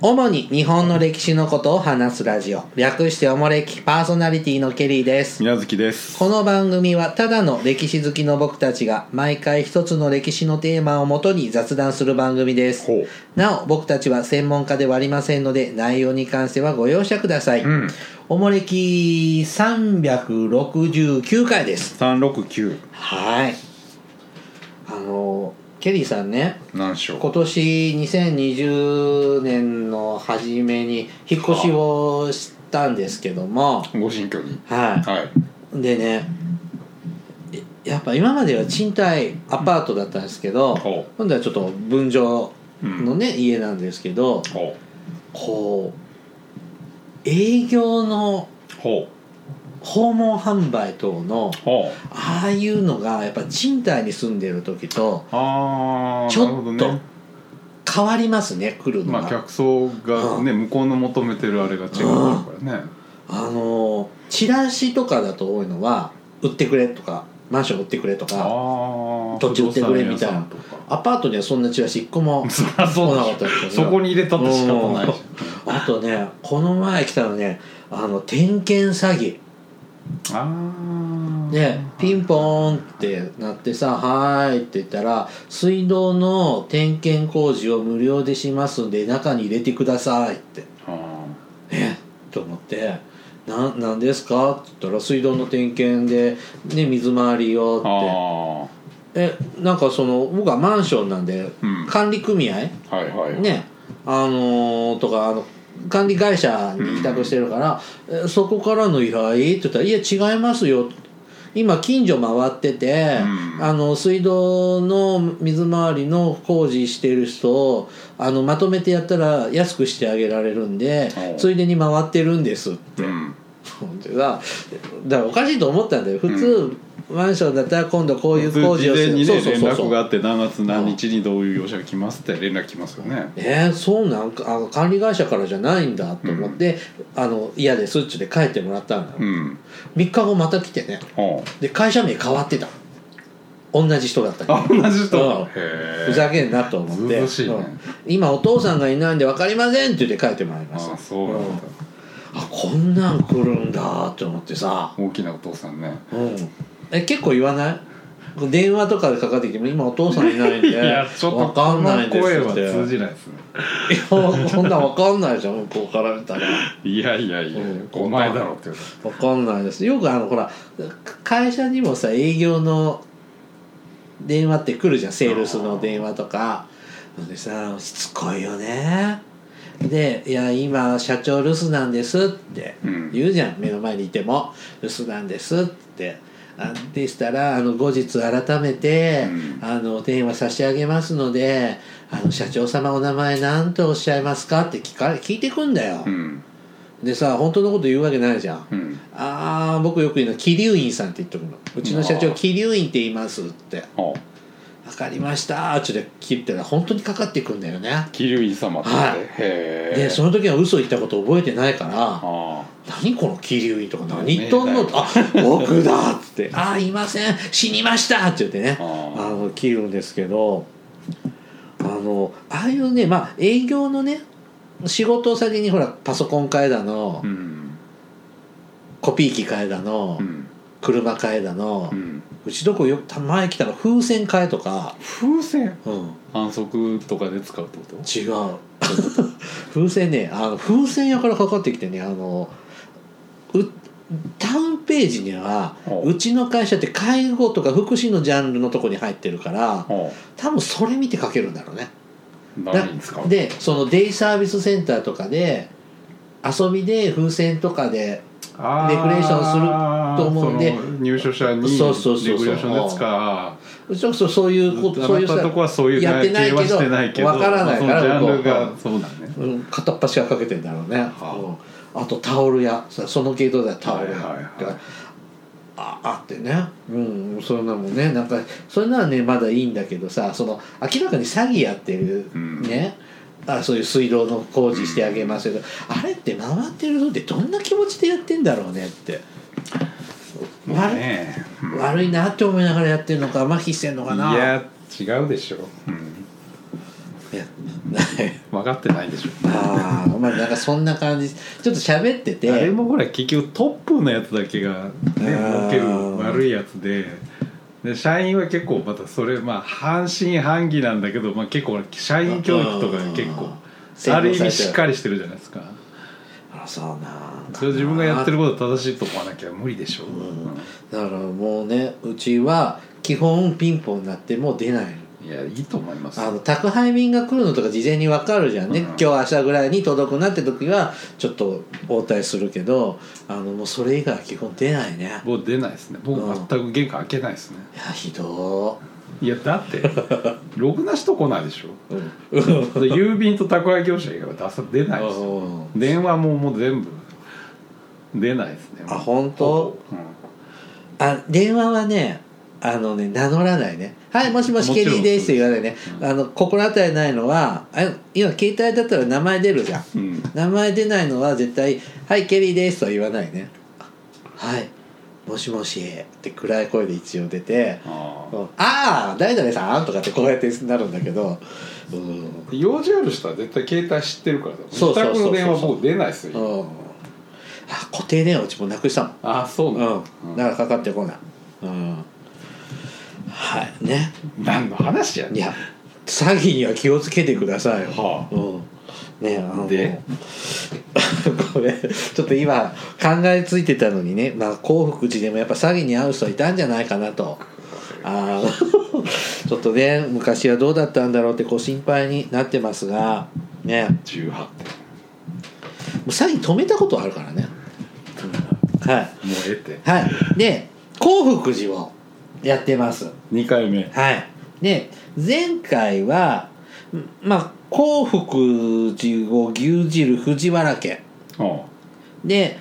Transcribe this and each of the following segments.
主に日本の歴史のことを話すラジオ、略しておもれき、パーソナリティのケリーです。 宮月です。 この番組はただの歴史好きの僕たちが毎回一つの歴史のテーマをもとに雑談する番組です。なお僕たちは専門家ではありませんので、内容に関してはご容赦ください。おもれき369回です。 369。 はい。ケリーさんね、 何しよう。 今年2020年の初めに引っ越しをしたんですけども、 ご新居に。 はい、はい、でね、やっぱ今までは賃貸アパートだったんですけど、今度はちょっと分譲のね、家なんですけど、こう営業の訪問販売等のああいうのがやっぱ賃貸に住んでる時とちょっと変わりますね、来るのが。 まあ客層がね、向こうの求めてるあれが違うからね。 チラシとかだと多いのは売ってくれとか、マンション売ってくれとか、土地売ってくれみたいな。アパートにはそんなチラシ1個も来なかったですけど、 そこに入れたって仕方ないし。 あとね、この前来たのね、点検詐欺でピンポーンってなってさ、はーいって言ったら、水道の点検工事を無料でしますんで中に入れてくださいって。と思って、なんですかって言ったら、水道の点検で、ね、水回りよって。なんか僕はマンションなんで、管理組合、ね、とか管理会社に委託してるから、そこからの依頼って言ったら、いや違いますよ、今近所回ってて、水道の水回りの工事してる人をまとめてやったら安くしてあげられるんで、ついでに回ってるんですって、だからおかしいと思ったんだよ。普通、マンションだったら今度こういう工事をする、 事前にね、連絡があって何月何日にどういう業者が来ますって連絡来ますよね。 そうなんか管理会社からじゃないんだと思って、嫌ですっちゅで帰ってもらったんだよ。3日後また来てね、で会社名変わってた、同じ人だったけど。 同じ人。 ふざけんなと思って、今お父さんがいないんで分かりませんって言って帰ってもらいました。 そうなんだ。 こんなん来るんだって思ってさ。 大きなお父さんね。 結構言わない？電話とかでかかってきても、今お父さんいないんでいやちょっと分かんないですって。 この声は通じないですね。 いや、そんな分かんないじゃん、向こうから見たら。 いや、お前だろって分かんないです。よくほら会社にもさ、営業の電話って来るじゃん、セールスの電話とかでさ、しつこいよね。で、いや今社長留守なんですって言うじゃん、目の前にいても留守なんですってでしたら、後日改めて、電話差し上げますので、社長様お名前何とおっしゃいますかって聞いてくんだよ。でさ、本当のこと言うわけないじゃん。僕よく言うのは桐生院さんって言っとくの。うちの社長桐生院って言いますって。分かりましたって聞いたら本当にかかってくんだよね、 桐生院様って。 でその時は嘘言ったこと覚えてないから、何この桐生院とか何言っとんのって、僕だっつっていません死にましたって言ってね、切るんですけど、ああいうね、営業のね仕事先にほら、パソコン買えだの、コピー機買えだの、車買えだの、うちどこよく前来たら風船買えとか。 風船？反則とかで使うってこと？ 違う風船ね、風船屋からかかってきてね、タウンページにはうちの会社って介護とか福祉のジャンルのとこに入ってるから、多分それ見てかけるんだろうね。でそのデイサービスセンターとかで遊びで風船とかでデコレーションすると思うんで、 入所者にデコレーションで使う。 そういうこと、そういうとこはそういうやってないけど、 わからないから、 ジャンルがそうだね。 片っ端がかけてんだろうね。あとタオル屋、その系統だよ、タオル屋あってね、そういうのもね、なんかそういうのはねまだいいんだけどさ、明らかに詐欺やってるね、そういう水道の工事してあげますけど、あれって回ってるのってどんな気持ちでやってんだろうねって、悪いなって思いながらやってるのか、麻痺してんのかな。 いや違うでしょ。 いや分かってないでしょ。 ああまあなんかそんな感じちょっと喋っててあれもほら結局トップのやつだけがね儲ける悪いやつで社員は結構またそれまあ半信半疑なんだけど、まあ、結構社員教育とか結構ある意味しっかりしてるじゃないですか。 あそうなんだな。 それ自分がやってること正しいと思わなきゃ無理でしょ、 だからもうねうちは基本ピンポンになっても出ない。 いやいいと思います。 宅配便が来るのとか事前に分かるじゃんね、今日明日ぐらいに届くなって時はちょっと応対するけどもうそれ以外は基本出ないね。 もう出ないですね。僕全く玄関開けないですね。 いやひどいやだってろくな人来ないでしょ、郵便と宅配業者以外は出ないですよ。電話もう全部出ないですね。 あ本当、電話はね名乗らないね。はいもしもしケリーですって言わないね。心当たりないのは今携帯だったら名前出るじゃん、名前出ないのは絶対はいケリーですとは言わないね。はいもしもしって暗い声で一応出てああ誰々さんとかってこうやってなるんだけど、 用事ある人は絶対携帯知ってるからだ。 そう自宅の電話僕出ないですよ。 固定電話うちもなくしたもん。 あそうなの、 だからかかってこない。はいね。 何の話やねん。 いや詐欺には気をつけてくださいよ。ねでこれちょっと今考えついてたのにね、興福寺でもやっぱ詐欺に遭う人いたんじゃないかなとちょっとね昔はどうだったんだろうって心配になってますがね。 18点もう詐欺止めたことあるからね、はいもう得てはいで興福寺をやってます。 2回目はいで前回は興福寺を牛耳る藤原家で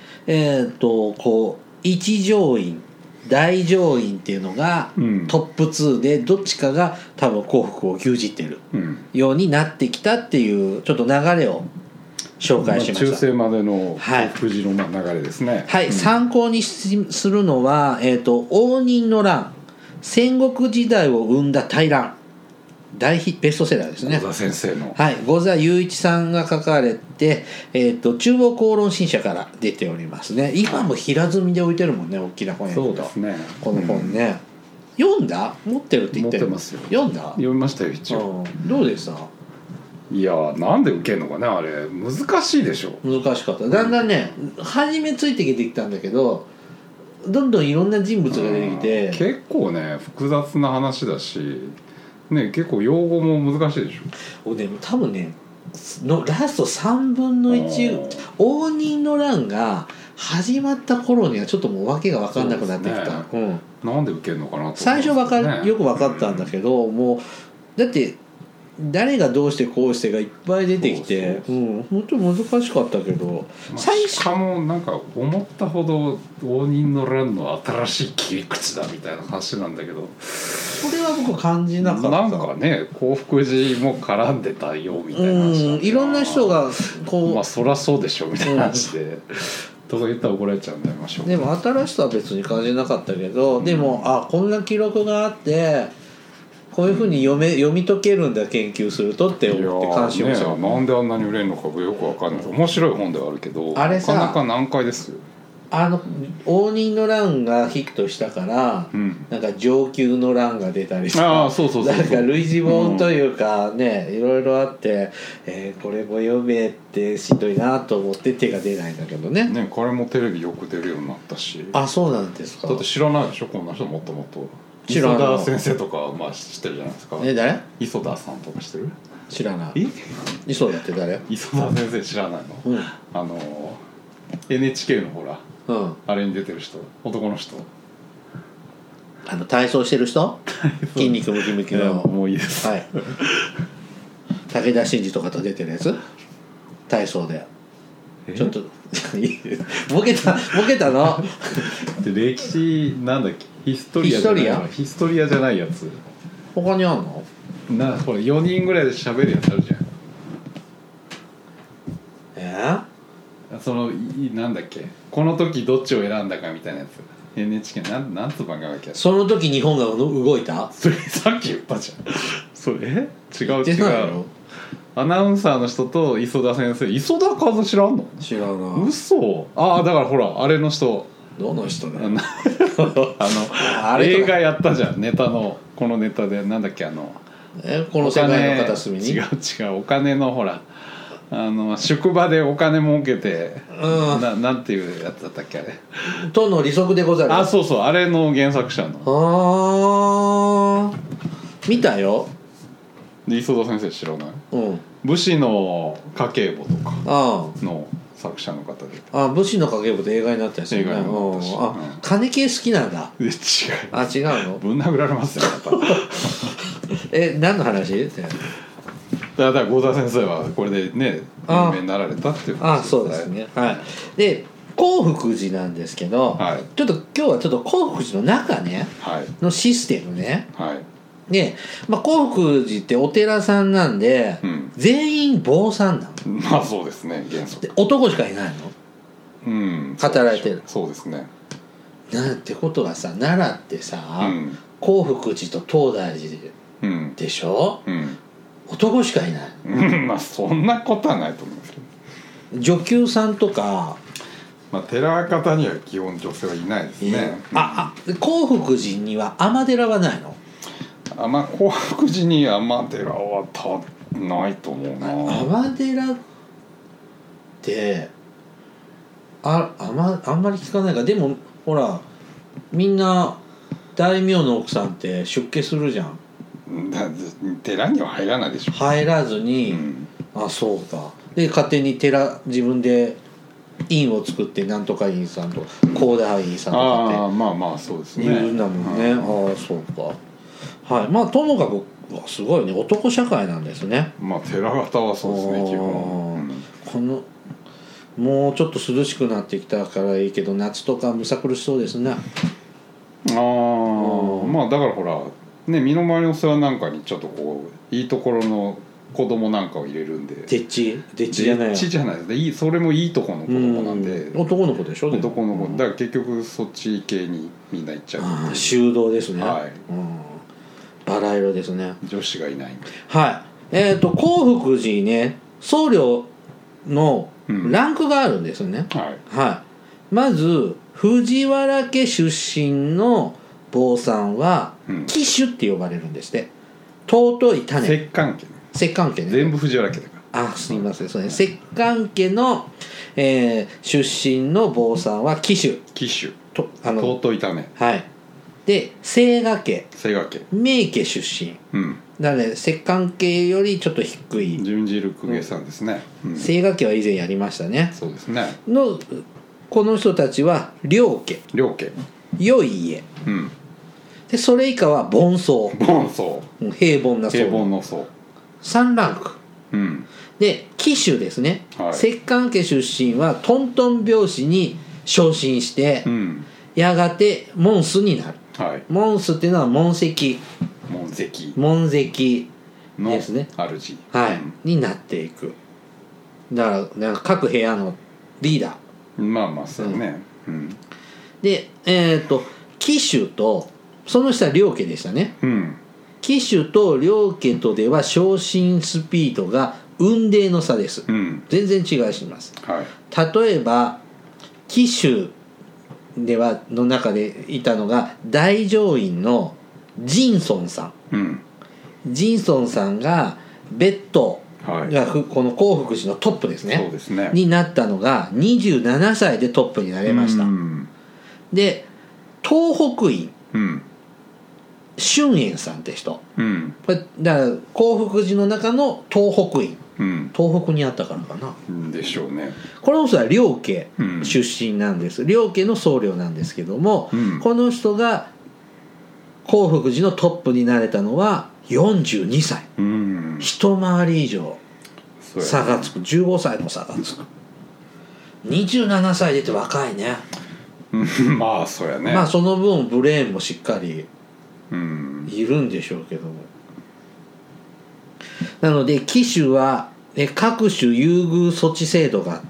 一乗院大乗院っていうのがトップ2でどっちかが多分興福を牛耳ってるようになってきたっていうちょっと流れを紹介しました。 中世までの興福寺の流れですね。 はい、参考にするのは、応仁の乱戦国時代を生んだ大乱ベストセラーですね。 五座先生の五座雄一さんが書かれて、中央公論新社から出ておりますね。今も平積みで置いてるもんね大きな本やけど。 そうですね。 この本ね、読んだ持ってるって言ってる。 持ってますよ。 読んだ読みましたよ一応。 どうでした？ いやなんで受けるのかねあれ難しいでしょ。 難しかった。だんだんね初めついてきてきたんだけどどんどんいろんな人物が出てきて結構ね複雑な話だしね結構用語も難しいでしょ。 でも多分ねのラスト3分の1応仁の乱が始まった頃にはちょっともう訳が分かんなくなってきた、 なんで受けるのかなと、 最初よく分かったんだけど、もうだって誰がどうしてこうしてがいっぱい出てきて本当に難しかったけど、 しかもなんか思ったほど応仁の乱の新しい切り口だみたいな話なんだけどそれは僕感じなかった。 なんかね興福寺も絡んでたよみたいな話いろんな人がこうそりゃそうでしょみたいな話でとか言ったら怒られちゃうんでやめましょう。 でも新しさは別に感じなかったけど、でもこんな記録があってこういうふうに読み解けるんだ研究するとって思って関心をした、 なんであんなに売れるのかよくわかんない。面白い本ではあるけどあれさなかなか難解ですよ。 応仁の乱がヒットしたから、なんか承久の乱が出たりとか、なんか類似本というかね、いろいろあって、これも読めってしんどいなと思って手が出ないんだけどね。 これもテレビよく出るようになったし。 そうなんですか。 だって知らないでしょこんな人もともと。磯田先生とか知ってるじゃないですか。 誰？ 磯田さんとか知ってる？ 知らない。磯田って誰？ 磯田先生知らないの？NHK のほら。あれに出てる人、男の人、 体操してる人筋肉ムキムキのもういいです、 はい、武田真治とかと出てるやつ体操でちょっとボケたので歴史なんだっけヒストリアじゃないやつ他にあんのこれ4人ぐらいで喋るやつあるじゃん。なんだっけこの時どっちを選んだかみたいなやつ NHK なんつう番組だっけ。 その時日本が動いたそれさっき言ったじゃん。それ違うアナウンサーの人と磯田先生。磯田和知らんの？ 知らな。 嘘。ああ、だからほらあれの人、 どの人だよ。 あれ映画やったじゃん、ネタの。このネタでなんだっけ、 この世界の片隅に。 違うお金のほら職場でお金儲けて、なんていうやつだったっけあれ。 との利息でござる。 あ、そうそう、あれの原作者の。 ああ、見たよ。 で磯田先生知らない？ うん。 武士の家計簿とかあの作者の方で。 あ、武士の家計簿で映画になったやつね。 映画になったし、 あ、金系好きなんだ。 違う。 あ、違うの？ ぶん殴られますよまた。 何の話？ だから郷田先生はこれでね有名になられたっていうあ、そうですね。はい。で興福寺なんですけど、 はい、 ちょっと今日はちょっと興福寺の中ね、 はい、 のシステムね。 はい。 で、興福寺ってお寺さんなんで、全員坊さんなの。 まあそうですね、原則。 で男しかいないの。 うん。 働いてる。 そうですね。 なんてことがさ、奈良ってさ、興福寺と東大寺でしょ。男しかいない。 まあそんなことはないと思いますけど。女給さんとか。 まあ寺方には基本女性はいないですね。 興福寺には尼寺はないの？ まあ興福寺に尼寺はないと思うな。 尼寺ってあんまり聞かないから。でもほらみんな大名の奥さんって出家するじゃん。 寺には入らないでしょ。 入らずに、あ、そうか。で勝手に自分で院を作ってなんとか院さんと高田院さんとかって。 まあまあそうですね。 言うんだもんね。ああ、そうか。はい。まあともかくすごいね、男社会なんですね。 まあ寺方はそうですね、基本。 このもうちょっと涼しくなってきたからいいけど、夏とかむさ苦しそうですね。 まあだからほらね、身の回りの世話なんかにちょっとこういいところの子供なんかを入れるんで。 でっちじゃない。 でっちじゃないです。それもいいとこの子供なんで。 男の子でしょ。 男の子だから結局そっち系にみんな行っちゃう。 修道ですね。 はい。 バラ色ですね。 女子がいないんで。 はい。興福寺ね、僧侶のランクがあるんですね。はい。まず藤原家出身の坊さんは貴種って呼ばれるんですって。尊い種。 摂関家。 摂関家ね。 全部藤原家だから。 すみません。そうね。摂関家の、出身の坊さんは貴種。尊い種。はい。で清賀家。名家出身。だからね、摂関家よりちょっと低い。 純次禄家さんですね。 清賀家は以前やりましたね。 そうですね。 この人たちは良家。良い家。でそれ以下は凡僧。平凡な僧。3ランク。で貴種ですね。摂関家出身はトントン拍子に昇進して、やがて門主になる。門主っていうのは門跡ですね。 主。 になっていく。だから各部屋のリーダー。 まあそうね。 で貴種とその下は良家でしたね。貴種と良家とでは昇進スピードが雲泥の差です。全然違いします。例えば貴種の中でいたのが大乗院の仁尊さん。仁尊さんが別途がこの興福寺のトップですね。になったのが27歳でトップになれました。で東北院、春円さんって人、これだから興福寺の中の東北院、東北にあったからかな、 でしょうね。 この人は良家出身なんです。良家の僧侶なんですけども、この人が興福寺のトップになれたのは42歳、一回り以上差がつく。15歳も差がつく。27歳でって若いね。 まあそうやね。 まあその分ブレーンもしっかりいるんでしょうけども、なので貴種は各種優遇措置制度があって、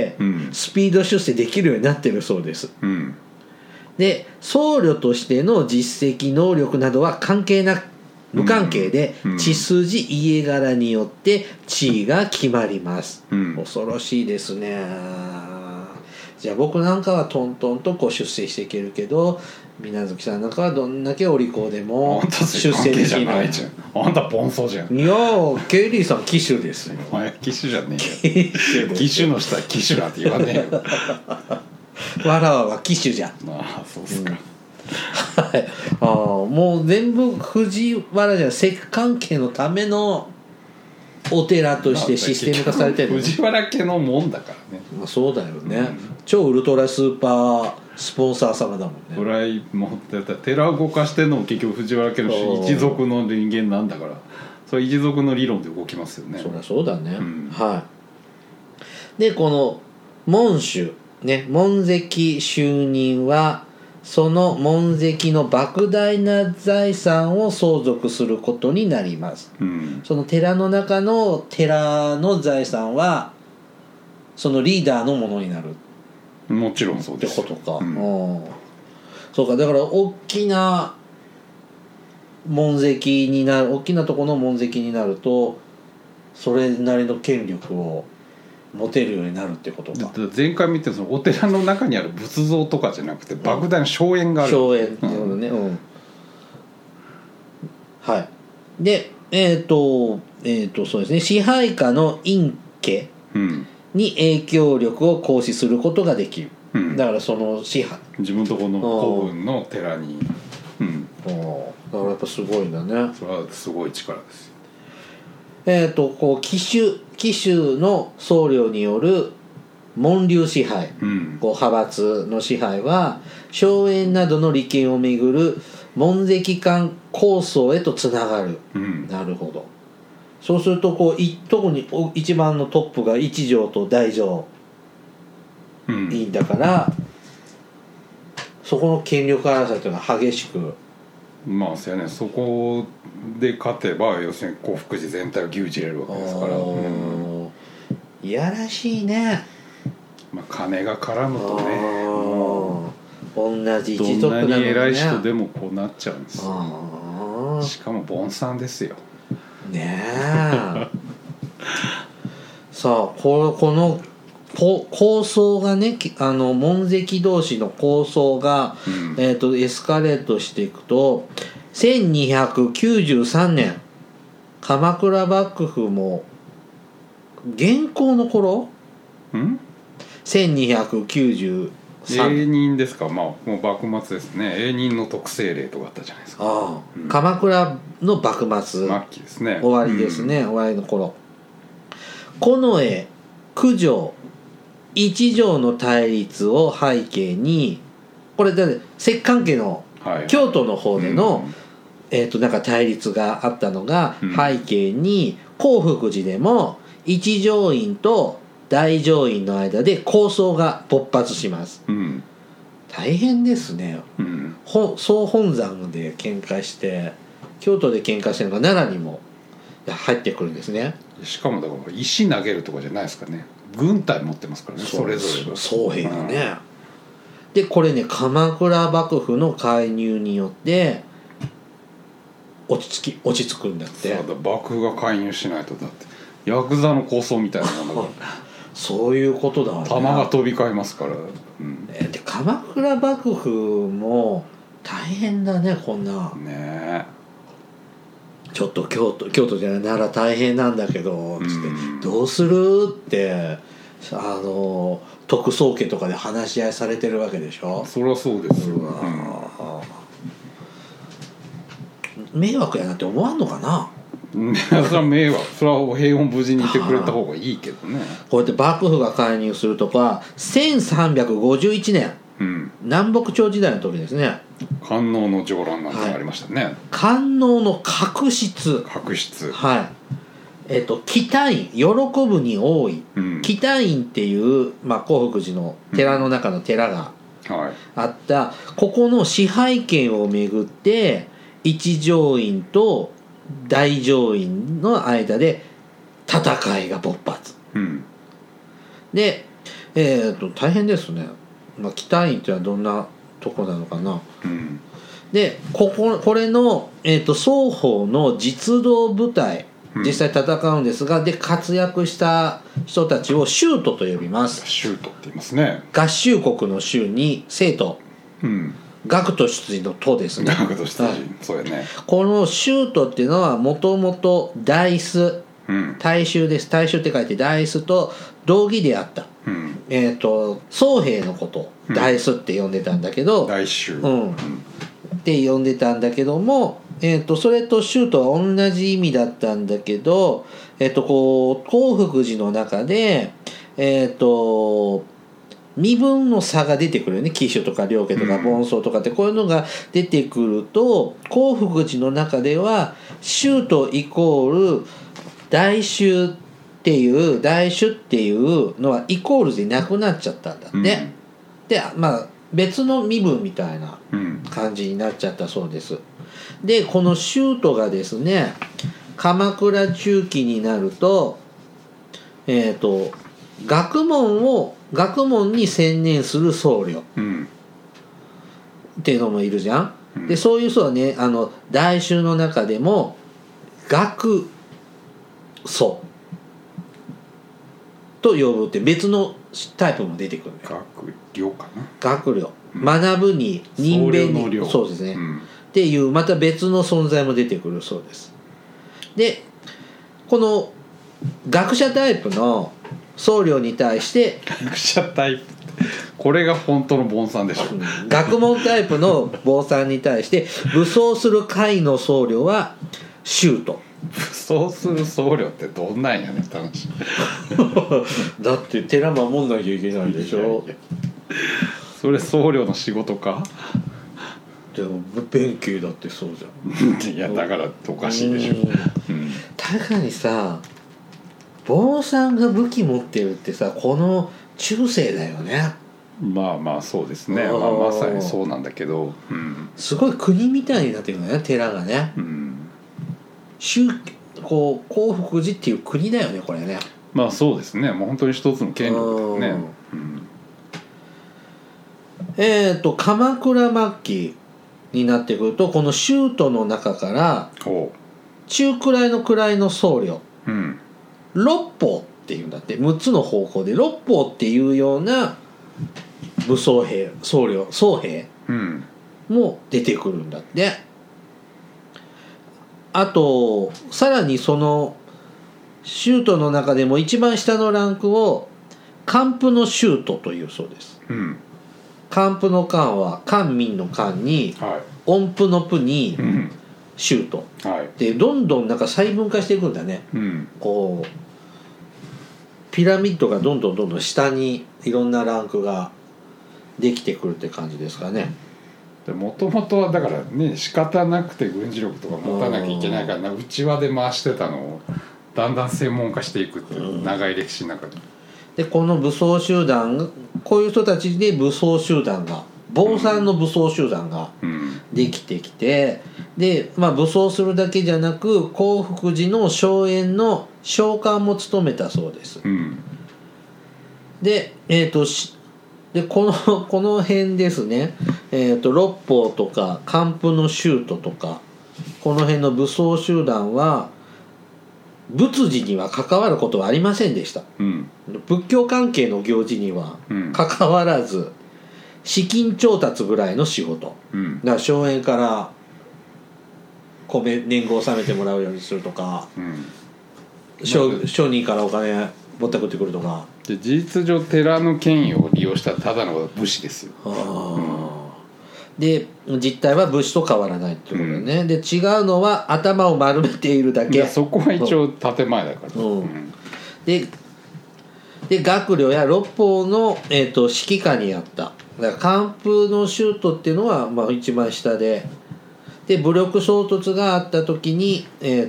スピード出世できるようになってるそうです。で僧侶としての実績能力などは関係な無関係で、 うん血筋家柄によって地位が決まります、 うん恐ろしいですね。じゃあ僕なんかはトントンとこう出世していけるけど、水無月さんなんかはどんだけお利口でもあんた出世関係じゃできない。 ないじゃん。あんたボンソじゃん。 いやーケイリーさん騎手ですよ。 お前騎手じゃねえよ。 騎手です騎手の下は騎手なんて言わねえよ。 わらわは騎手じゃん。 まあそうっすか。 はい、ああもう全部藤原じゃ石関係のためのお寺としてシステム化されてるのね。 藤原家のもんだからね。 まあ、そうだよね、超ウルトラスーパースポンサー様だもんね。 ぐらい持ってたら寺を動かしてんのも結局藤原家の一族の人間なんだから、それ一族の理論で動きますよね。 そりゃそうだね、 うんはいでこの門主ね門跡就任はその門跡の莫大な財産を相続することになります。 うんその寺の中の寺の財産はそのリーダーのものになるもちろんそうってですことか、 うんそうかだから大きな門跡になる大きなところの門跡になるとそれなりの権力を持てるようになるってことか。 前回見てそのお寺の中にある仏像とかじゃなくて莫大な荘園がある。 荘園ってことね、はいでそうですね支配下の陰家うんに影響力を行使することができる、 うんだからその支配自分とこの古文の寺に、 だからやっぱすごいんだね。 それはすごい力ですよ。 こう紀州の僧侶による門流支配、こう派閥の支配は荘園などの利権をめぐる門跡間構想へとつながる、なるほど。そうするとこう特に一番のトップが一条と大乗院だから、そこの権力争いというのは激しく。 まあそうやね、そこで勝てば要するに興福寺全体を牛耳れるわけですから、 いやらしいね。 まあ、金が絡むとね同じ一族なのにね、 どんなに偉い人でもこうなっちゃうんですよ。しかもボンさんですよねえさあこの構想がね門跡同士の構想が、エスカレートしていくと1293年鎌倉幕府も元寇の頃1293 永仁ですか。まあもう幕末ですね。永仁の特製令とかあったじゃないですか。 鎌倉の幕末末期ですね。 終わりですね、終わりの頃近衛九条一条の対立を背景にこれだって石棺家の、京都の方での、なんか対立があったのが背景に、興福寺でも一条院と大乗院の間で抗争が勃発します、大変ですね、総本山で喧嘩して京都で喧嘩してるのが奈良にも入ってくるんですね。 しかもだから石投げるとかじゃないですかね。軍隊持ってますからね、それぞれが僧兵がね、でこれね鎌倉幕府の介入によって落ち着くんだって。 そうだ、幕府が介入しないと。だってヤクザの抗争みたいなものがそういうことだわね。 弾が飛び交いますから、 で鎌倉幕府も大変だねこんなね。 ちょっと京都じゃない奈良大変なんだけどつってどうするって徳宗家とかで話し合いされてるわけでしょ。 そりゃそうですよ、 迷惑やなって思わんのかな。 それは迷惑。それは平穏無事にいてくれた方がいいけどね。 こうやって幕府が介入するとか1351年、南北朝時代の時ですね。 官能の上覧なんてありましたね、 官能の確執、喜多院、喜ぶに多い、喜多院っていう、興福寺の寺の中の寺があった、ここの支配権をめぐって一条院と大乗院の間で戦いが勃発、で、大変ですね。喜多院っていうのはどんなとこなのかな、 でこれの、双方の実動部隊実際戦うんですが、で活躍した人たちを州都と呼びます。 州都って言いますね。 合衆国の州に生徒、学徒出陣の都ですね。 学徒出陣、そうやね。 この州都っていうのはもともと大衆、大衆です。大衆って書いて大衆と同義であった、僧兵のこと大衆って呼んでたんだけど、 大衆、 って呼んでたんだけども、それと州都は同じ意味だったんだけど、こう興福寺の中で身分の差が出てくるよね。騎手とか領家とか盆僧とかってこういうのが出てくると、興福寺の中では州都イコール大衆っていうのはイコールでなくなっちゃったんだって、でまあ別の身分みたいな感じになっちゃったそうです。でこの州都がですね、鎌倉中期になると学問に専念する僧侶っていうのもいるじゃん。でそういう人はね、大衆の中でも学僧と呼ぶって別のタイプも出てくる。 学寮かな。 学寮、学ぶに人弁に、そうですね、っていうまた別の存在も出てくるそうです。でこの学者タイプの僧侶に対して学者タイプ、これが本当の坊さんでしょ。 学問タイプの坊さんに対して武装する会の僧侶は宗徒。 武装する僧侶ってどんなんやねんって話。 だって寺守んなきゃいけないでしょ。 それ僧侶の仕事か。 でも弁慶だってそうじゃん。 いやだからおかしいでしょ。 確かにさ、坊さんが武器持ってるってさ、この中世だよね。 まあまあそうですね、まさにそうなんだけど、 すごい国みたいになってるんだよね、寺がね。こう興福寺っていう国だよね、これね。 まあそうですね、もう本当に一つの権力だよね。鎌倉末期になってくると、この州都の中から中くらいの僧侶、六方っていうんだって、6つの方向で六方っていうような武装兵、僧兵も出てくるんだって。あとさらにその州都の中でも一番下のランクを官府の州都というそうです。官府の官は官民の官に、音符の符に州都、でどんどんなんか細分化していくんだね。こうピラミッドがどんどん下にいろんなランクができてくるって感じですかね。 もともとはだからね、仕方なくて軍事力とか持たなきゃいけないから、内輪で回してたのをだんだん専門化していくっていう長い歴史の中で、 でこの武装集団、こういう人たちで武装集団が、坊さんの武装集団ができてきて、で、武装するだけじゃなく興福寺の荘園の荘監も務めたそうです。でこの辺ですね、六方とか官府の州都とかこの辺の武装集団は仏事には関わることはありませんでした。仏教関係の行事には関わらず、資金調達ぐらいの仕事、だから荘園から年貢を納めてもらうようにするとか、商人からお金持ってくってくるとか。 で事実上寺の権威を利用したただの武士ですよ。 で実態は武士と変わらないってことね。で違うのは頭を丸めているだけ。 そこは一応建前だから。 で学寮や六方の、指揮下にあった。だから官府の州都っていうのは、一番下で、武力衝突があった時に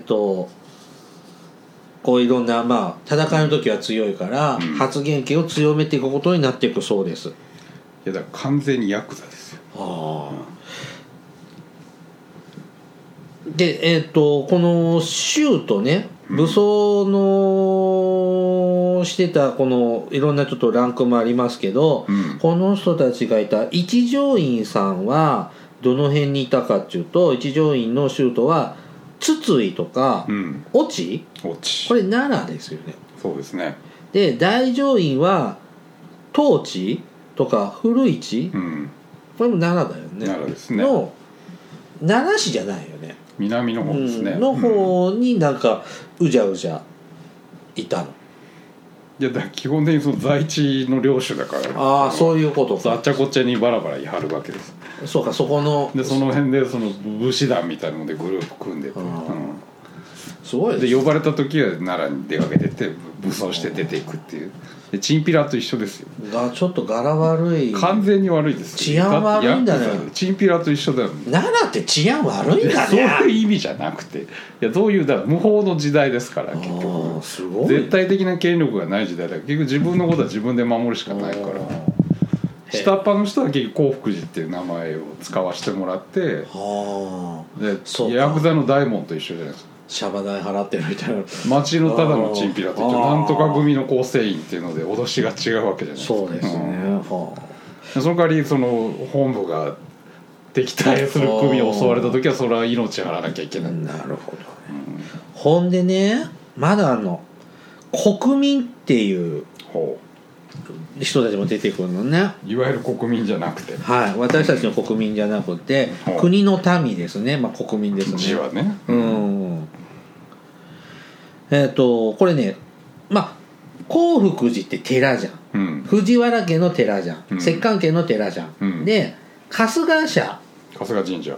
こういろんな戦いの時は強いから、発言権を強めていくことになっていくそうです。 いやだから完全にヤクザですよ。 でこの州とね、武装のしてたこのいろんなちょっとランクもありますけど、この人たちがいた一条院さんはどの辺にいたかっていうと、一条院の州都は筒井とか、越智、これ奈良ですよね。 そうですね。 で大乗院は東智とか古市、これも奈良だよね。 奈良ですね。 の奈良市じゃないよね。 南の方ですね。 の方になんかうじゃうじゃいたの。 いやだから基本的にその在地の領主だから。 ああ、そういうことか。 あっちゃこっちゃにバラバラいはるわけです。 そうか、そこのでその辺でその武士団みたいなのでグループ組んでて、 すごいです。 で呼ばれた時は奈良に出かけてって武装して出ていくっていう。でチンピラと一緒ですよ。 がちょっと柄悪い。 完全に悪いです。 治安悪いんだね。 チンピラと一緒だよね。 奈良って治安悪いんだね。 そういう意味じゃなくて、いやどういうだから無法の時代ですから結局。 すごい。 絶対的な権力がない時代だから結局自分のことは自分で守るしかないから。下っ端の人は結局興福寺っていう名前を使わせてもらって、でヤクザの大門と一緒じゃないですか。 シャバ代払ってるみたいな。 町のただのチンピラって言ってなんとか組の構成員っていうので脅しが違うわけじゃないですか。 そうですね。 その代わりその本部が敵対する組を襲われた時はそれは命払わなきゃいけない。 なるほど、ほんでね、まだ国民っていう人たちも出てくるのね。 いわゆる国民じゃなくて、 はい、私たちの国民じゃなくて、国の民ですね。まあ国民ですね。 字はね。 これね、まあ興福寺って寺じゃん、藤原家の寺じゃん、摂関家の寺じゃん、で春日社、春日大社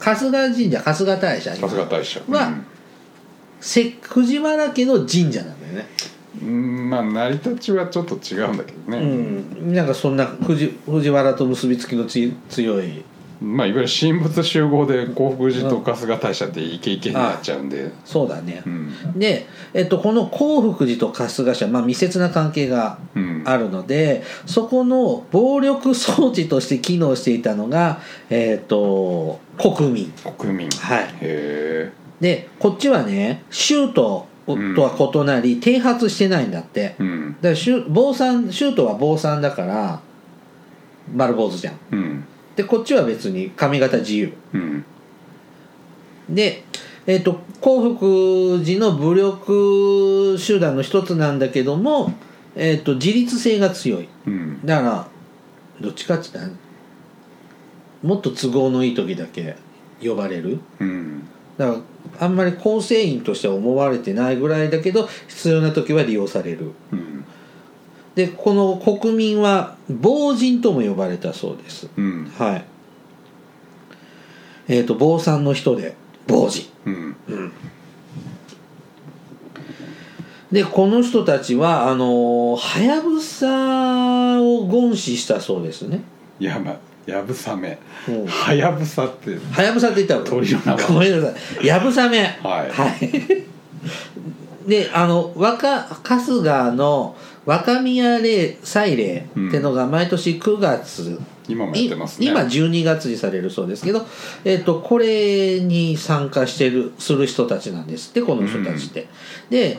は、藤原家の神社なんだよね。 まあ成り立ちはちょっと違うんだけどね、 なんかそんな藤原と結びつきの強い、 まあいわゆる神仏集合で興福寺と春日大社ってイケイケになっちゃうんで、 そうだね、で、この興福寺と春日社、まあ、密接な関係があるので、そこの暴力装置として機能していたのが、国民、はい。 へー。でこっちはね州都とは異なり剃髪してないんだって、だから州都は坊さんだから丸坊主じゃん、でこっちは別に髪型自由、で興福寺の武力集団の一つなんだけども、自立性が強い、だからどっちかって言ったらもっと都合のいい時だけ呼ばれる、だからあんまり構成員としては思われてないぐらいだけど必要な時は利用される、でこの国民は坊人とも呼ばれたそうです、はい。坊さんの人で坊人、でこの人たちははやぶさを言視したそうですね。 やぶさめ、はやぶさって言ったら鳥の名前、 ごめんなさい、やぶさめ、はいで春日の若宮祭礼ってのが毎年9月、 今もやってますね。 今12月にされるそうですけど、これに参加する人たちなんですって、この人たちって、で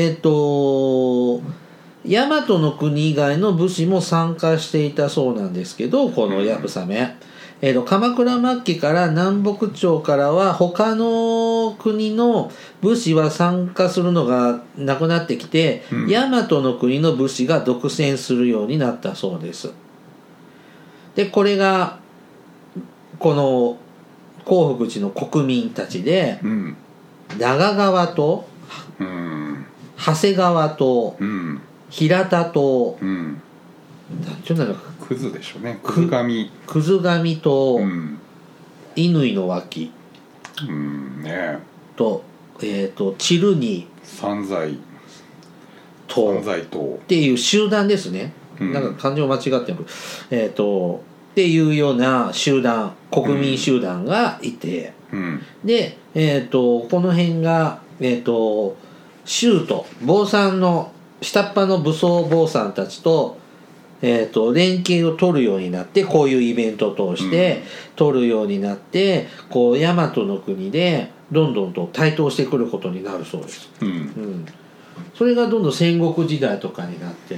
大和の国以外の武士も参加していたそうなんですけど、このやぶさめ、鎌倉末期から南北朝からは他の国の武士は参加するのがなくなってきて、大和の国の武士が独占するようになったそうです。でこれがこの興福寺の国民たちで、長川と、長谷川と、平田と、なんていうんだろう、 クズでしょうね、クズ神と、乾の脇と、チルニ三財とっていう集団ですね、なんか漢字を間違ってる、っていうような集団、国民集団がいて、で、この辺が、州都坊さんの下っ端の武装坊さんたちと、連携を取るようになって、こういうイベントを通して取るようになって、こう大和の国でどんどんと台頭してくることになるそうです、それがどんどん戦国時代とかになって、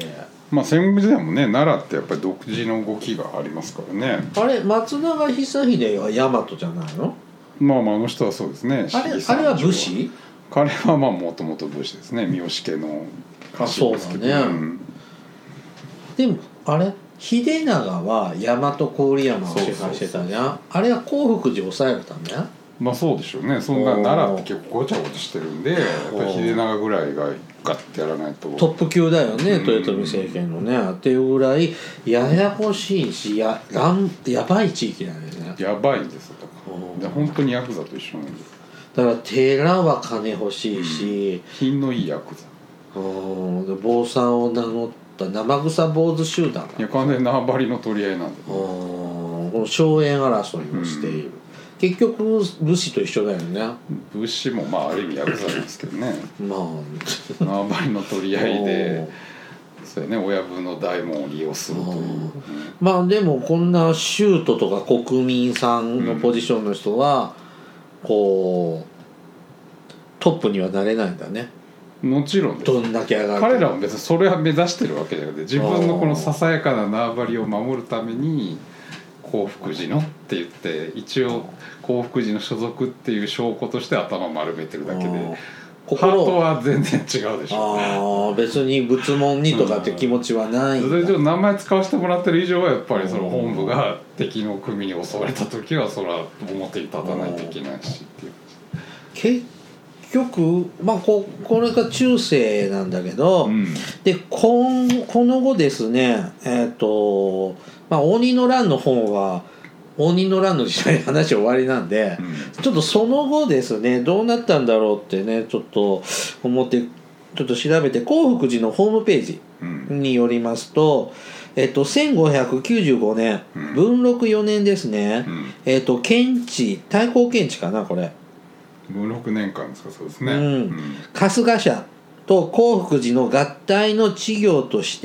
まあ戦国時代もね奈良ってやっぱり独自の動きがありますからね。 あれ松永久秀は大和じゃないの？ まあまああの人はそうですね。 あれは武士？ 彼はまあもともと武士ですね。三好家の家臣ですけど。 そうだね、でもあれ秀長は大和郡山を支配してたじゃん。あれは興福寺を抑えるため？ まあそうでしょうね。そんな奈良って結構ごちゃごちゃしてるんで、やっぱり秀長ぐらいがガッてやらないとトップ級だよね、豊臣政権のね、っていうぐらいややこしいしやばい地域なんですね。 やばいんですよ。で本当にヤクザと一緒なんです。 だから寺は金欲しいし、 品のいいヤクザ。 坊さんを名乗った生臭坊主集団。 いや完全に縄張りの取り合いなんで、 この荘園争いをしている、結局武士と一緒だよね。 武士もまあある意味ヤクザなんですけどね。 まあ縄張りの取り合いでそうやね、親分の大門を利用するという、 まあでもこんな州都とか国民さんのポジションの人は、こうトップにはなれないんだね。 もちろんです。 どんだけ上がる彼らも別にそれは目指してるわけじゃなくて、自分のこのささやかな縄張りを守るために興福寺のって言って一応興福寺の所属っていう証拠として頭丸めてるだけで、ハートは全然違うでしょう、ね、 別に仏門にとかって気持ちはないんだ。 それ以上名前使わせてもらってる以上はやっぱりその本部が敵の組に襲われた時はそれは表に立たないといけないしっていう。 結局、まあ、これが中世なんだけど、でこの後ですね、まあ、応仁の乱の本は応仁の乱の時代の話終わりなんで、ちょっとその後ですねどうなったんだろうってねちょっと思ってちょっと調べて、興福寺のホームページによりますと、1595年、文禄4年ですね、検地太閤検地かなこれ。 文禄年間ですか。そうですね、 春日社と興福寺の合体の稚業として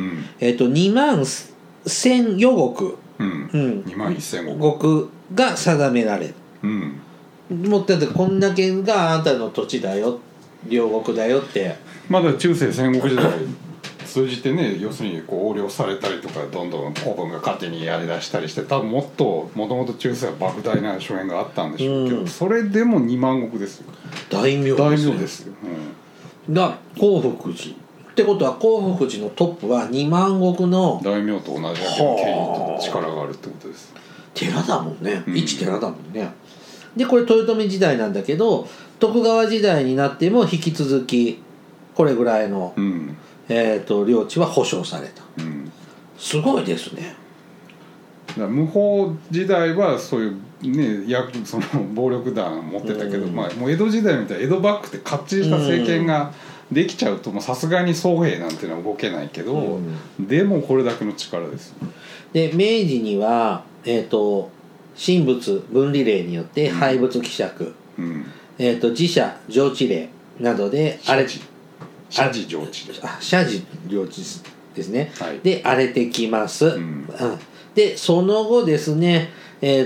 、2万1000余石、 2万1000 石が定められる、もうだってこんだけがあなたの土地だよ領国だよって。 まだ中世戦国時代通じてね、要するにこう横領されたりとかどんどん古文が勝手にやりだしたりして、多分もともと中世は莫大な荘園があったんでしょうけど、それでも2万石ですよ。 大名ですよ、 が興福寺ってことは興福寺のトップは2万石の大名と同じだけの権威と力があるってことです。 寺だもんね、一寺だもんね。でこれ豊臣時代なんだけど、徳川時代になっても引き続きこれぐらいの、領地は保障された、すごいですね。 無法時代はそういうねその暴力団を持ってたけど、まあ、もう江戸時代みたいな江戸幕府ってかっちりした政権ができちゃうとさすがに僧兵なんていうのは動けないけど、でもこれだけの力です。 で明治には神仏分離令によって廃仏希釈、寺社上智令などで社寺上智令社寺上智ですね、で荒れてきます、でその後ですねい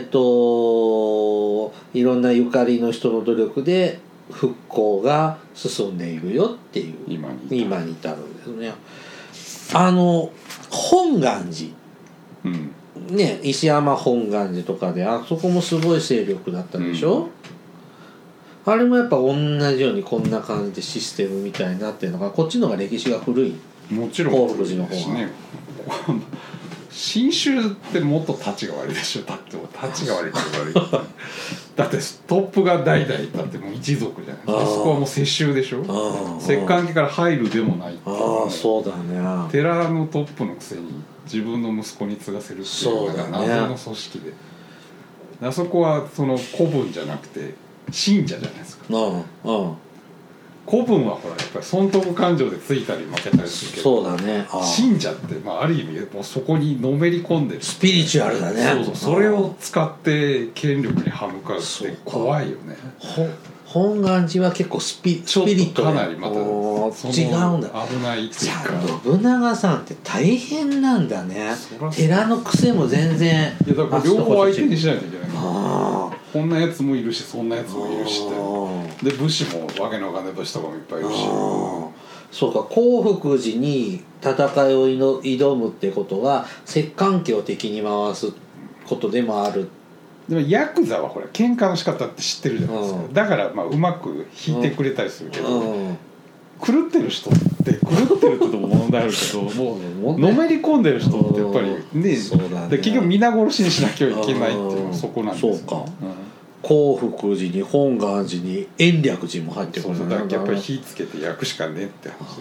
ろんなゆかりの人の努力で復興が進んでいるよっていう今に至るんですね。本願寺、ね、石山本願寺とかであそこもすごい勢力だったでしょ、あれもやっぱ同じようにこんな感じでシステムみたいになってるのが、こっちの方が歴史が古い。 もちろん興福寺の方が信州ってもっと立ちが悪いでしょ。だって立ちが悪いって悪いだってトップが代々だってもう一族じゃないですか。そこはもう世襲でしょ。摂関家から入るでもないっていう、 そうだね。 寺のトップのくせに自分の息子に継がせるっていうのが謎の組織で、あそこはその古文じゃなくて信者じゃないですか。古文はほらやっぱり損得感情でついたり負けたりするけど、 そうだね。 信者って、ある意味もうそこにのめり込んでるスピリチュアルだね。 それを使って権力に歯向かうって怖いよね。 本願寺は結構スピリットかなりまた違うんだ。 危ないっていうか、 信長さんって大変なんだね。寺の癖も全然だから両方相手にしないといけない。こんなやつもいるしそんなやつもいるしで武士もわけのわかんない武士とかもいっぱいいるし、 そうか、興福寺に戦いを挑むってことは摂関家を敵に回すことでもある。 でもヤクザはほら喧嘩の仕方って知ってるじゃないですか、だからまあうまく引いてくれたりするけど、狂ってる人って狂ってるってとも問題あるけどもうのめり込んでる人ってやっぱりね、で結局皆殺しにしなきゃいけないっていうのはそこなんですよ。 そうか、興福寺に本願寺に延暦寺も入ってくる。 そうだからやっぱり火つけて焼くしかねえって話です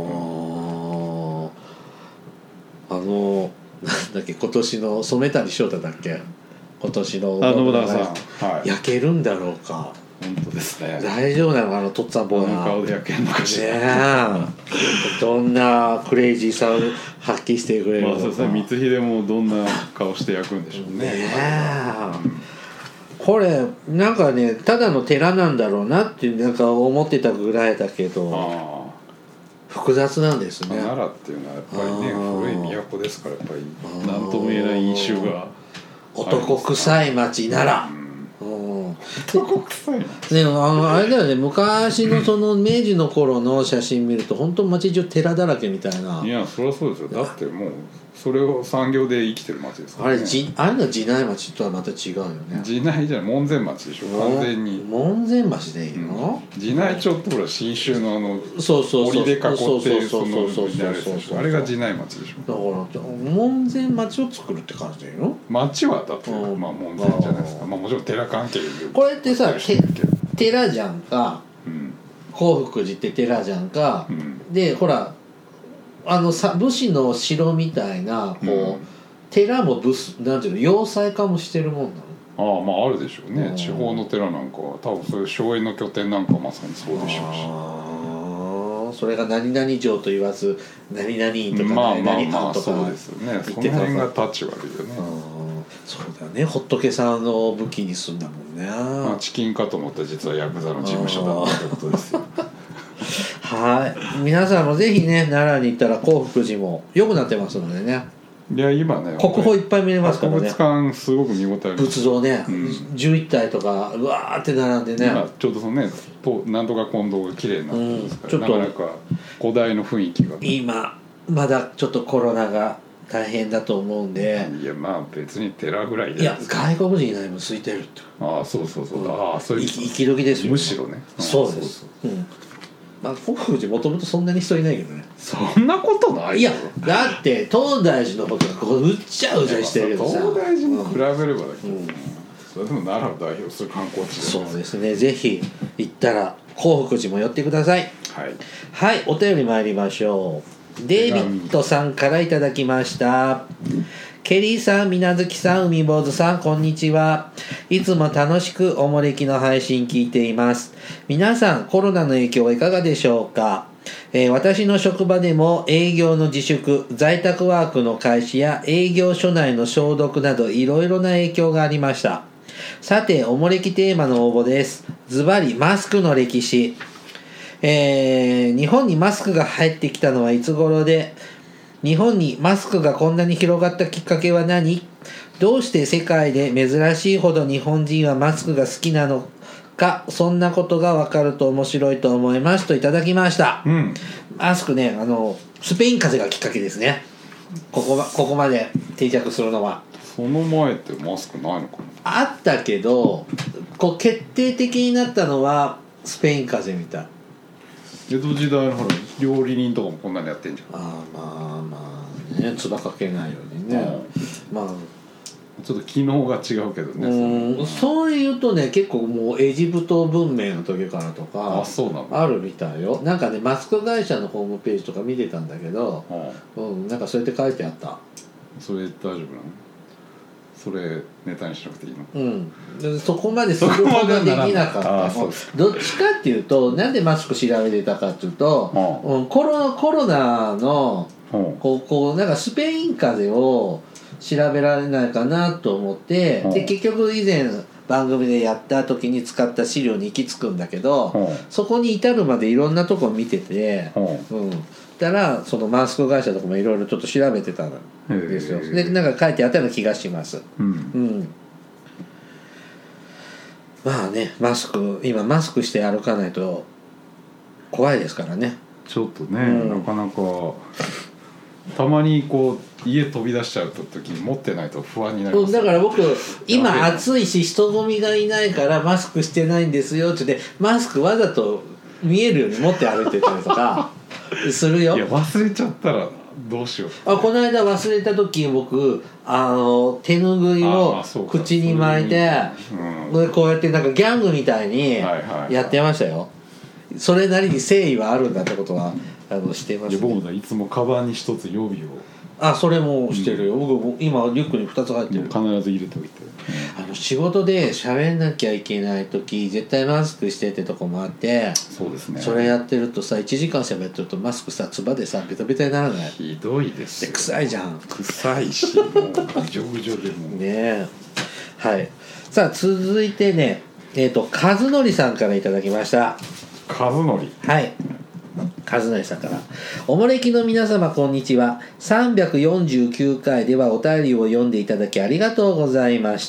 よ。なんだっけ、今年の染谷翔太だっけ、今年の信長さん、はい、 焼けるんだろうか。 本当ですね。 大丈夫なのかな、とっつぁん坊や。 顔で焼けんのかしら。 ねえどんなクレイジーさを発揮してくれるのか。 そうですね。光秀もどんな顔して焼くんでしょうね。 ねえ、これなんかね、ただの寺なんだろうなってなんか思ってたぐらいだけど、複雑なんですね。 奈良っていうのはやっぱりね、古い都ですからやっぱり何とも言えない印象が。 男臭い町奈良。 男臭いね。 あれだよね、昔のその明治の頃の写真見ると本当町中寺だらけみたいな。 いやそりゃそうですよ。だってもうそれを産業で生きてる町ですからね。 あれの寺内町とはまた違うよね。 寺内じゃない、門前町でしょ、完全に。 門前町でいいの？ 寺内町ってほら信州のそう森で囲ってそのあれが寺内町でしょ。 だから門前町を作るって感じだよ。 町はだってまあ門前じゃないですか。まあもちろん寺関係で。 これってさ、寺じゃんか、興福寺って寺じゃんか、でほら武士の城みたいなこう、寺もなんていうの、要塞化もしてるもんなの？ まああるでしょうね。地方の寺なんかは多分そういう荘園の拠点なんかまさにそうでしょうし、 それが何々城と言わず何々院とか何 々藩とかそうですよね。その辺がタッチ悪いよね。 そうだね、仏さんの武器にすんだもんね。 まあチキンかと思ったら実はヤクザの事務所だったってことですよ。 はい、皆さんもぜひね、奈良に行ったら興福寺も良くなってますのでね。 いや今ね、 国宝いっぱい見れますからね。 博物館すごく見応えある。 仏像ね、11体とかうわーって並んでね。 今ちょうどそのね、なんとか金堂が綺麗になってるんですから、なかなか古代の雰囲気が。 今まだちょっとコロナが大変だと思うんで。 いやまあ別に寺ぐらいで。 いや外国人いないも空いてるって。 そうそう、そういう生き時ですよ。 むしろね。 そうです。まあ興福寺もともとそんなに人いないけどね。 そんなことないよ。 いやだって東大寺のことがこううっちゃうじゃしてるけどさ、 東大寺に比べればだけど、それでも奈良を代表する観光地です。 そうですね、ぜひ行ったら興福寺も寄ってください。はい、お便り参りましょう。デイビッドさんからいただきました。ケリーさん、みなずきさん、海坊主さん、こんにちは。いつも楽しくおもれきの配信聞いています。皆さん、コロナの影響はいかがでしょうか？私の職場でも営業の自粛、在宅ワークの開始や営業所内の消毒などいろいろな影響がありました。さて、おもれきテーマの応募です。ズバリ、マスクの歴史。日本にマスクが入ってきたのはいつ頃で、日本にマスクがこんなに広がったきっかけは何？どうして世界で珍しいほど日本人はマスクが好きなのか、そんなことが分かると面白いと思いますといただきました。マスクね、スペイン風邪がきっかけですね。ここまで定着するのは。 その前ってマスクないのかな？ あったけど、こう決定的になったのはスペイン風邪みたい。 江戸時代のほら料理人とかもこんなにやってんじゃん。 まあね、唾かけないようにね。まあちょっと機能が違うけどね。 そういうとね、結構もうエジプト文明の時からとかあるみたいよ。なんかね、マスク会社のホームページとか見てたんだけど、なんかそうやって書いてあった。 それ大丈夫なの？それネタにしなくていいの？ そこまでするほどできなかった。どっちかっていうと、なんでマスク調べてたかっていうと、コロナのこうなんかスペイン風邪を調べられないかなと思って、で結局以前番組でやった時に使った資料に行き着くんだけど、そこに至るまでいろんなとこ見てて、だからそのマスク会社とかもいろいろちょっと調べてたんですよ。でなんか書いてあったような気がします。まあね、今マスクして歩かないと怖いですからね。 ちょっとね、 うんなかなかたまにこう家飛び出しちゃう時に持ってないと不安になります。 だから僕今暑いし人混みがいないからマスクしてないんですよって言ってマスクわざと見えるように持って歩いてたりとかするよ。 いや忘れちゃったらどうしよう。 この間忘れた時僕手ぬぐいを口に巻いて、こうやってなんかギャングみたいにやってましたよ。それなりに誠意はあるんだってことはしてますね。 僕もいつもカバンに一つ予備をそれもしてるよ、僕今リュックに2つ入ってる。 必ず入れておいて、 仕事で喋んなきゃいけない時絶対マスクしてってとこもあって、 そうですね、 それやってるとさ1時間喋ってるとマスクさつばでさベタベタにならない？ ひどいですよ。 で臭いじゃん。 臭いしもうぐじょぐじょでもねえ。はい、さあ続いてね和則さんからいただきました。 和則、 はい和則さんから、おもれきの皆様こんにちは。349回ではお便りを読んでいただきありがとうございました。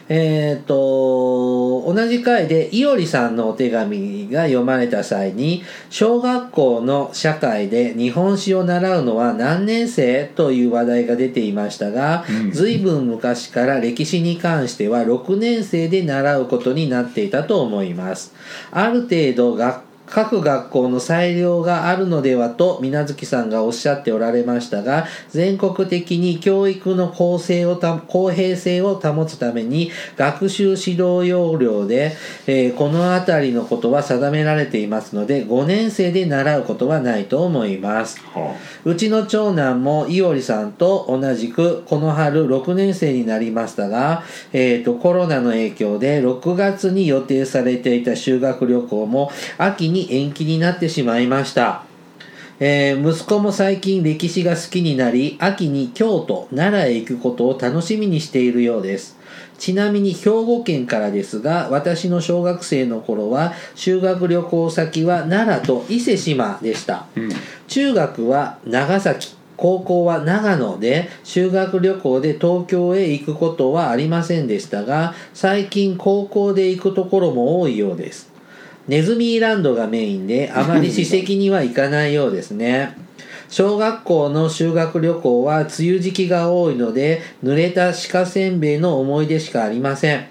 同じ回でいおりさんのお手紙が読まれた際に、小学校の社会で日本史を習うのは何年生という話題が出ていましたが、随分昔から歴史に関しては6年生で習うことになっていたと思います。ある程度各学校の裁量があるのではと水月さんがおっしゃっておられましたが、全国的に教育の公平性を保つために学習指導要領で、このあたりのことは定められていますので、5年生で習うことはないと思います。うちの長男もいおりさんと同じくこの春6年生になりましたが、コロナの影響で6月に予定されていた修学旅行も秋に延期になってしまいました。息子も最近歴史が好きになり、秋に京都、奈良へ行くことを楽しみにしているようです。ちなみに兵庫県からですが、私の小学生の頃は修学旅行先は奈良と伊勢志摩でした。中学は長崎、高校は長野で修学旅行で東京へ行くことはありませんでしたが、最近高校で行くところも多いようです。ネズミーランドがメインであまり史跡には行かないようですね。小学校の修学旅行は梅雨時期が多いので、濡れた鹿せんべいの思い出しかありません。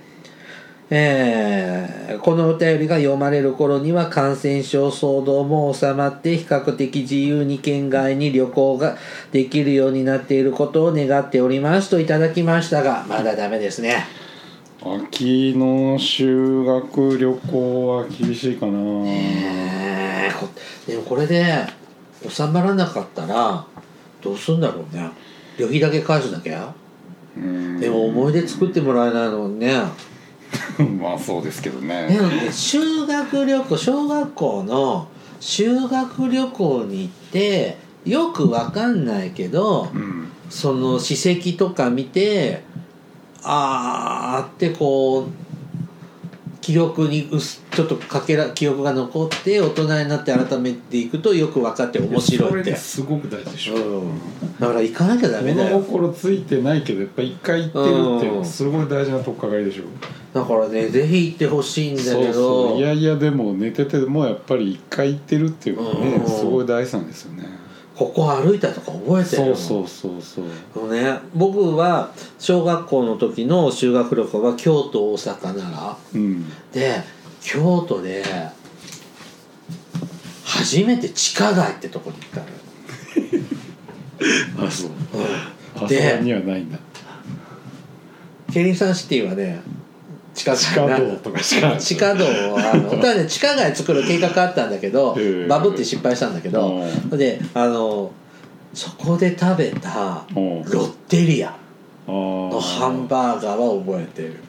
このお便りが読まれる頃には感染症騒動も収まって比較的自由に県外に旅行ができるようになっていることを願っておりますといただきましたが、まだダメですね。 秋の修学旅行は厳しいかな。 でもこれで収まらなかったらどうするんだろうね。旅費だけ返すだけ。でも思い出作ってもらえないのね。 まあそうですけどね。 でもね、修学旅行、小学校の修学旅行に行ってよくわかんないけど、その史跡とか見てってこう記憶にちょっと記憶が残って大人になって改めていくとよく分かって面白いって。 それすごく大事でしょ、 だから行かなきゃダメだよ。 物心ついてないけどやっぱ一回行ってるってすごい大事なとこかかりでしょ。 だからね、ぜひ行ってほしいんだけど、 そういやでも寝ててもやっぱり一回行ってるっていうかね、すごい大事なんですよね。 ここ歩いたとか覚えてるよ。 そうね、僕は小学校の時の修学旅行は京都、大阪、奈良、で京都で初めて地下街ってとこに行ったのよ。 そう、でにはないんだ。 ケリンサンシティはね、地下道とか地下道本当はね地下街作る計画あったんだけど、バブって失敗したんだけど、でそこで食べたロッテリアのハンバーガーは覚えてる。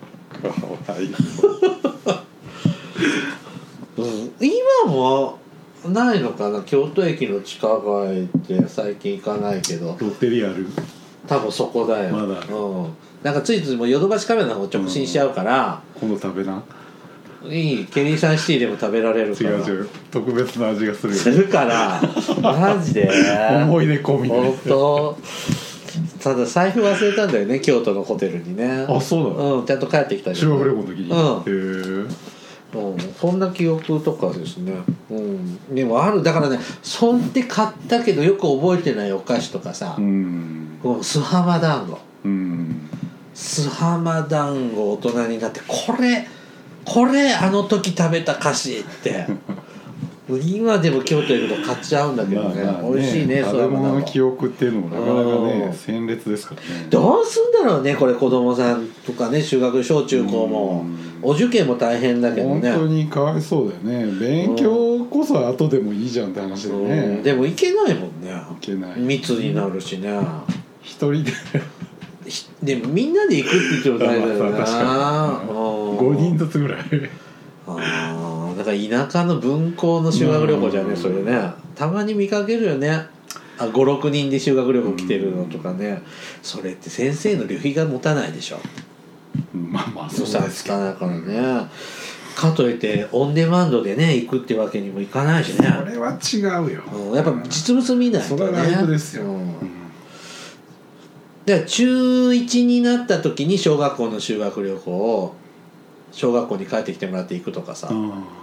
今もないのかな、京都駅の地下街って最近行かないけど。 ロッテリアある？ 多分そこだよ。 まだ。 なんかついついもうヨドバシカメラの方直進しちゃうから、 今度食べな。 いい、ケリーサンシティでも食べられるから。 違う特別な味がするよ。 するからマジで思い出込みで。 本当。ただ財布忘れたんだよね、京都のホテルにね。 そうだ。 ちゃんと帰ってきた。 修学旅行の時に。 そんな記憶とかですね、でもある。だからね、そんで買ったけどよく覚えてないお菓子とかさ、スハマ団子、スハマ団子大人になってこれあの時食べた菓子って今でも京都行くと買っちゃうんだけどね、美味しいね。 食べ物の記憶っていうのもなかなかね鮮烈ですからね。 どうすんだろうねこれ、子供さんとかね、修学小中高もお受験も大変だけどね。 本当にかわいそうだよね。勉強こそ後でもいいじゃんって話でね。 でも行けないもんね。 行けない、 密になるしね、 一人ででもみんなで行くって言っても大変だよな。 確かに5人ずつぐらいだから田舎の分校の修学旅行じゃね、それねたまに見かけるよね。56人で修学旅行来てるのとかね、それって先生の旅費が持たないでしょ。 まあそうですけど、 だからね、かといってオンデマンドでね行くってわけにもいかないしね。 それは違うよ、 やっぱ実物見ないとね。 それはライブですよ、 で中1になった時に小学校の修学旅行を小学校に帰ってきてもらって行くとかさ、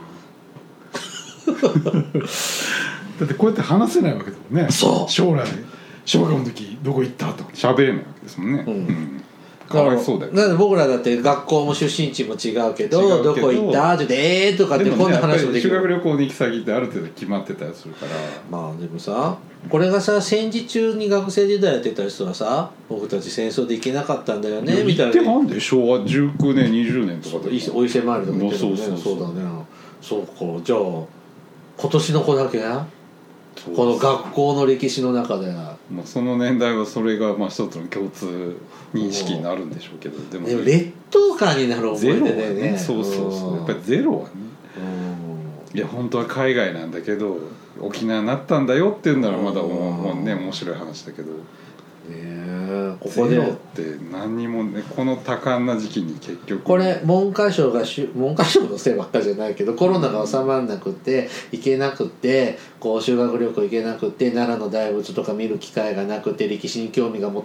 だってこうやって話せないわけだもんね。 そう将来小学校の時どこ行ったとか喋れないわけですもんね、かわいそうだよ。 だから僕らだって学校も出身地も違うけどどこ行ったってとかってこんな話もできる。 修学旅行に行き先ってある程度決まってたりするから。 まあでもさ、これがさ戦時中に学生時代やってた人はさ、僕たち戦争で行けなかったんだよねみたいな。 行ってなんで昭和19年20年とかでお伊勢参りとか言ってたね。 そうだね。そうか。じゃあ今年の子だけこの学校の歴史の中で、 その年代はそれが一つの共通認識になるんでしょうけど、でも劣等感になる思い出でね。 そうやっぱりゼロはね、いや本当は海外なんだけど沖縄になったんだよっていうならまだもうね面白い話だけど、ここでゼロって何にもね、この多感な時期に結局これ文科省のせいばっかじゃないけど、コロナが収まらなくて行けなくて、こう修学旅行行けなくて奈良の大仏とか見る機会がなくて歴史に興味が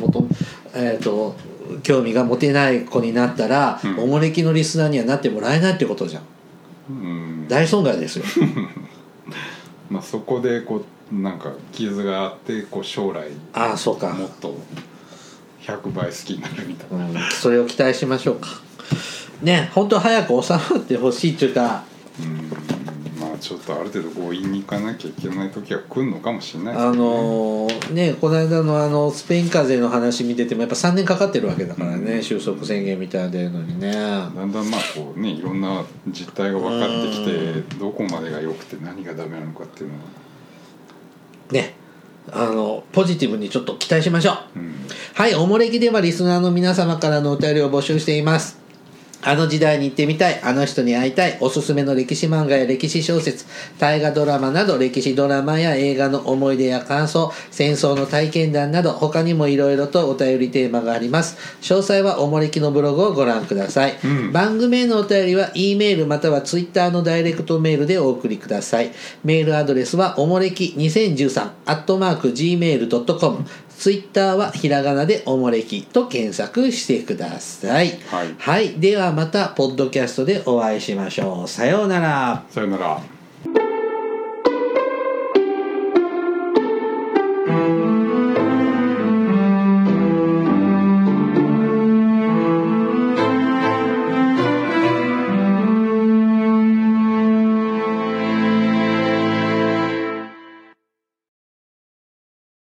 興味が持てない子になったら、おもれきのリスナーにはなってもらえないってことじゃん、大損害ですよそこでこうなんか傷があってこう将来そうかもっと100倍好きになるみたいな、 それを期待しましょうかね。本当早く収まってほしいっていうか、 ちょっとある程度強引に行かなきゃいけない時は来るのかもしれないですね。この間のスペイン風邪の話見ててもやっぱ3年かかってるわけだからね、収束宣言みたいな出るのにね。だんだんこうねいろんな実態が分かってきて、どこまでが良くて何がダメなのかっていうのはね、 ポジティブにちょっと期待しましょう、はい。おもれきではリスナーの皆様からのお便りを募集しています。あの時代に行ってみたい、あの人に会いたい、おすすめの歴史漫画や歴史小説、大河ドラマなど歴史ドラマや映画の思い出や感想、戦争の体験談など他にもいろいろとお便りテーマがあります。詳細はおもれきのブログをご覧ください、番組へのお便りは E メールまたは Twitter のダイレクトメールでお送りください。メールアドレスはおもれき2013@gmail.com、ツイッターはひらがなでおもれきと検索してください。はい。ではまたポッドキャストでお会いしましょう。さようなら。 さようなら。